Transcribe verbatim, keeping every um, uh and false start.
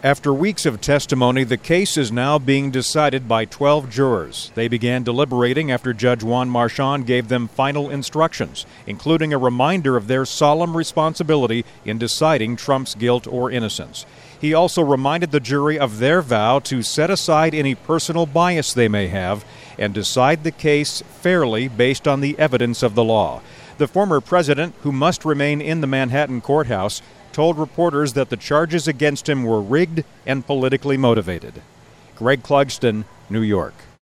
After weeks of testimony, the case is now being decided by twelve jurors. They began deliberating after Judge Juan Marchand gave them final instructions, including a reminder of their solemn responsibility in deciding Trump's guilt or innocence. He also reminded the jury of their vow to set aside any personal bias they may have and decide the case fairly based on the evidence of the law. The former president, who must remain in the Manhattan courthouse, told reporters that the charges against him were rigged and politically motivated. Greg Clugston, New York.